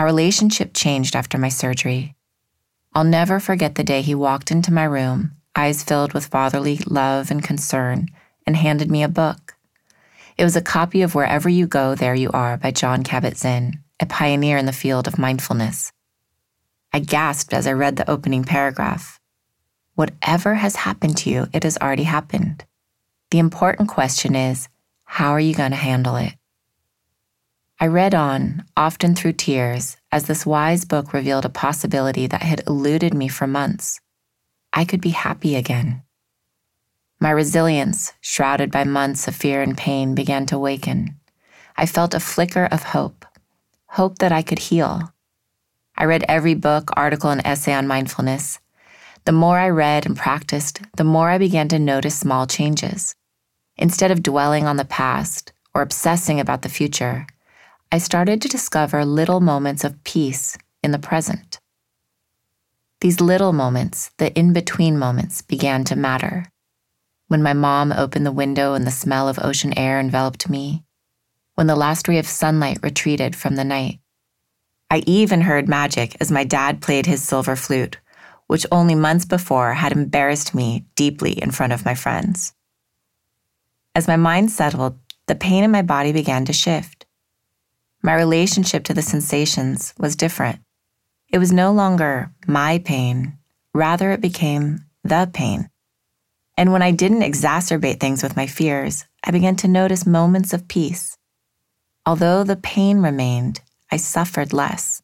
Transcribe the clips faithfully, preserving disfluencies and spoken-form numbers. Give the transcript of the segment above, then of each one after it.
Our relationship changed after my surgery. I'll never forget the day he walked into my room, eyes filled with fatherly love and concern, and handed me a book. It was a copy of Wherever You Go, There You Are by Jon Kabat-Zinn, a pioneer in the field of mindfulness. I gasped as I read the opening paragraph. Whatever has happened to you, it has already happened. The important question is, how are you going to handle it? I read on, often through tears, as this wise book revealed a possibility that had eluded me for months. I could be happy again. My resilience, shrouded by months of fear and pain, began to waken. I felt a flicker of hope, hope that I could heal. I read every book, article, and essay on mindfulness. The more I read and practiced, the more I began to notice small changes. Instead of dwelling on the past or obsessing about the future, I started to discover little moments of peace in the present. These little moments, the in-between moments, began to matter. When my mom opened the window and the smell of ocean air enveloped me. When the last ray of sunlight retreated from the night. I even heard magic as my dad played his silver flute, which only months before had embarrassed me deeply in front of my friends. As my mind settled, the pain in my body began to shift. My relationship to the sensations was different. It was no longer my pain, rather it became the pain. And when I didn't exacerbate things with my fears, I began to notice moments of peace. Although the pain remained, I suffered less.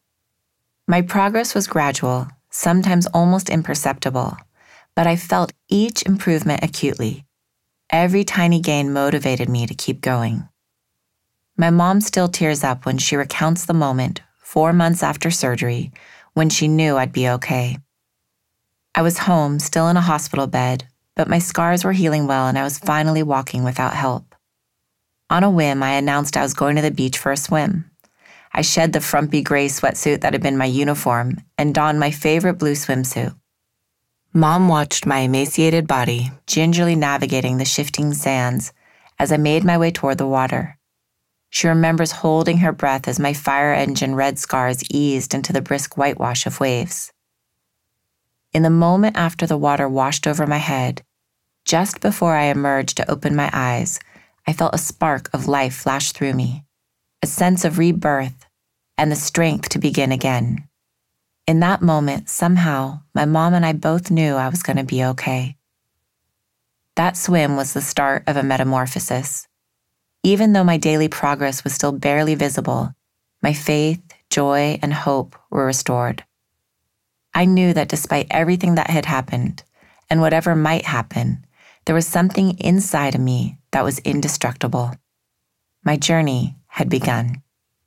My progress was gradual, sometimes almost imperceptible, but I felt each improvement acutely. Every tiny gain motivated me to keep going. My mom still tears up when she recounts the moment, four months after surgery, when she knew I'd be okay. I was home, still in a hospital bed, but my scars were healing well and I was finally walking without help. On a whim, I announced I was going to the beach for a swim. I shed the frumpy gray sweatsuit that had been my uniform and donned my favorite blue swimsuit. Mom watched my emaciated body, gingerly navigating the shifting sands as I made my way toward the water. She remembers holding her breath as my fire engine red scars eased into the brisk whitewash of waves. In the moment after the water washed over my head, just before I emerged to open my eyes, I felt a spark of life flash through me, a sense of rebirth, and the strength to begin again. In that moment, somehow, my mom and I both knew I was going to be okay. That swim was the start of a metamorphosis. Even though my daily progress was still barely visible, my faith, joy, and hope were restored. I knew that despite everything that had happened, and whatever might happen, there was something inside of me that was indestructible. My journey had begun.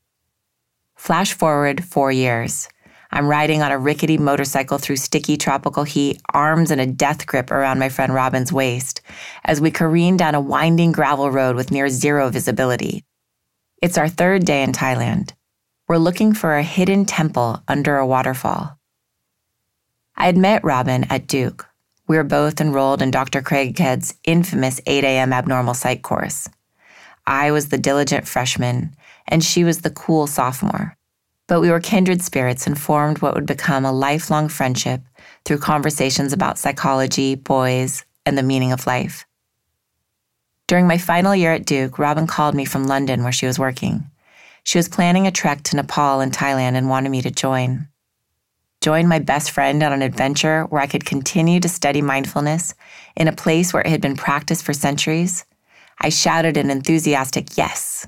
Flash forward four years. I'm riding on a rickety motorcycle through sticky tropical heat, arms in a death grip around my friend Robin's waist, as we careen down a winding gravel road with near zero visibility. It's our third day in Thailand. We're looking for a hidden temple under a waterfall. I had met Robin at Duke. We were both enrolled in Doctor Craighead's infamous eight a.m. abnormal psych course. I was the diligent freshman, and she was the cool sophomore. But we were kindred spirits and formed what would become a lifelong friendship through conversations about psychology, boys, and the meaning of life. During my final year at Duke, Robin called me from London where she was working. She was planning a trek to Nepal and Thailand and wanted me to join. Join my best friend on an adventure where I could continue to study mindfulness in a place where it had been practiced for centuries. I shouted an enthusiastic yes.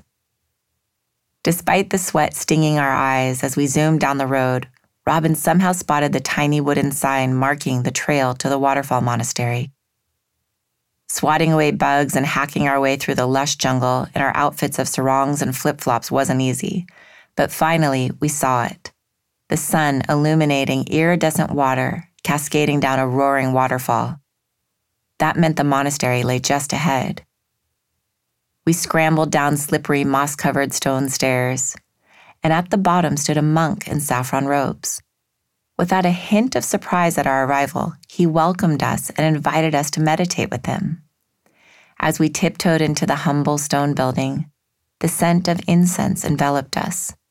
Despite the sweat stinging our eyes as we zoomed down the road, Robin somehow spotted the tiny wooden sign marking the trail to the waterfall monastery. Swatting away bugs and hacking our way through the lush jungle in our outfits of sarongs and flip-flops wasn't easy, but finally we saw it. The sun illuminating iridescent water cascading down a roaring waterfall. That meant the monastery lay just ahead. We scrambled down slippery, moss-covered stone stairs, and at the bottom stood a monk in saffron robes. Without a hint of surprise at our arrival, he welcomed us and invited us to meditate with him. As we tiptoed into the humble stone building, the scent of incense enveloped us.